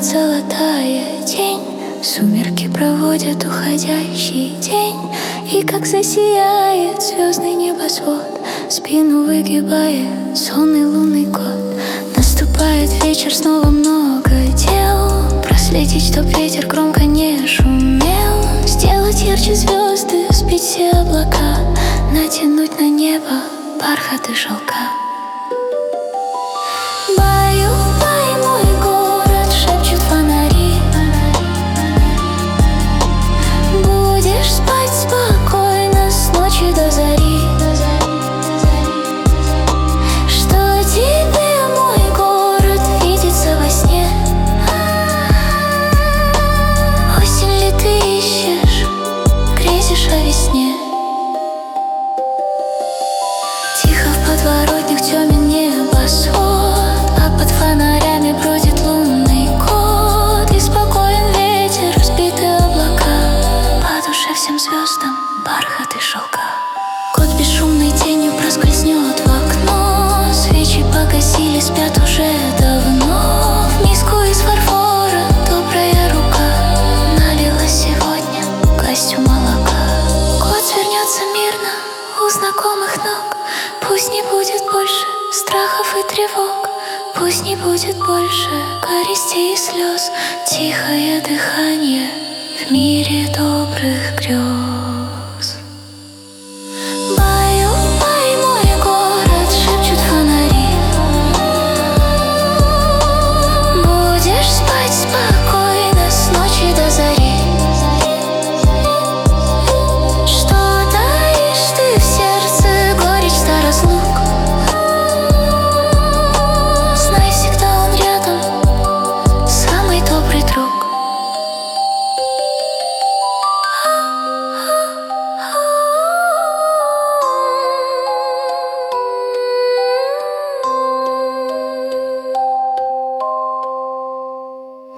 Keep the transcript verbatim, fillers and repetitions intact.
Наступает золотая тень, сумерки проводят уходящий день. И как засияет звездный небосвод, спину выгибая сонный лунный кот. Наступает вечер, снова много дел, проследить, чтоб ветер громко не шумел, сделать ярче звезды, сбить все облака, натянуть на небо бархат и шелка. Баю-бай, мой город, шепчут фонари. Будешь спать спокойно с ночи до зари. Что тебе, мой город, видится во сне? Осень ли ты ищешь, грезишь о весне? Тихо в подворотнях темен небосвод, а под фонарями бродит лунный кот. И спокоен ветер, взбитые облака, по душе всем звездам бархат и шелка. Кот бесшумной тенью проскользнет в окно, свечи погасили, спят уже давно. В миску из фарфора добрая рука налила сегодня горстью молока. Кот свернется мирно у знакомых ног. Пусть не будет больше страхов и тревог, пусть не будет больше горести и слез, тихое дыхание в мире добрых грез.